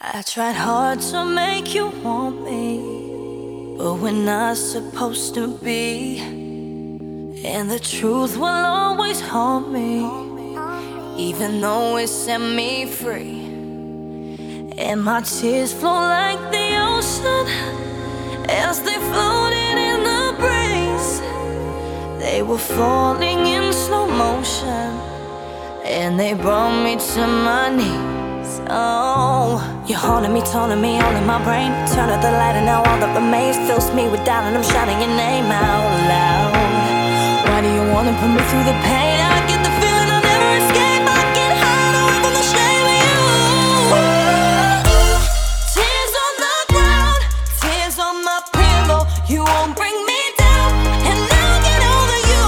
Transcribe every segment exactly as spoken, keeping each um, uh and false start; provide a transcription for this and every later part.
I tried hard to make you want me, but we're not supposed to be. And the truth will always haunt me, even though it set me free. And my tears flow like the ocean as they floated in the breeze. They were falling in slow motion, and they brought me to my knees. Oh, you're haunting me, taunting me, all in my brain. Turn out the light and now all that remains fills me with doubt, and I'm shouting your name out loud. Why do you wanna put me through the pain? I get the feeling I'll never escape. I can't hide away from the shame of you. Tears on the ground, tears on my pillow. You won't bring me down, and I'll get over you.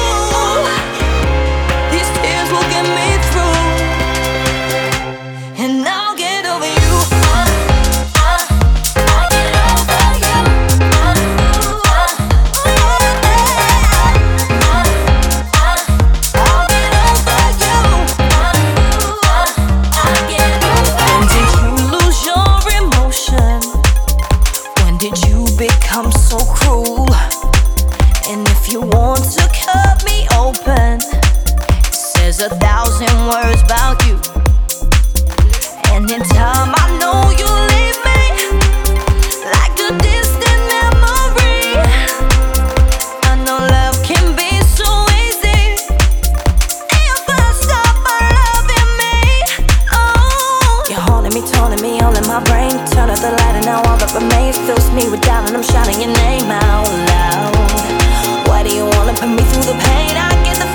These tears will get me through, and I'll get over you. I'll get over you. I'll get over you. When did you lose your emotion? When did you become so cruel? And if you want to cut me open, it says a thousand words about you. And in time I know you'll leave me like a distant memory. I know love can be so easy if I stop loving me. Oh, you're haunting me, taunting me, all in my brain. Turn out the light and now all that remains fills me with doubt, and I'm shouting your name out loud. Why do you wanna put me through the pain? I get the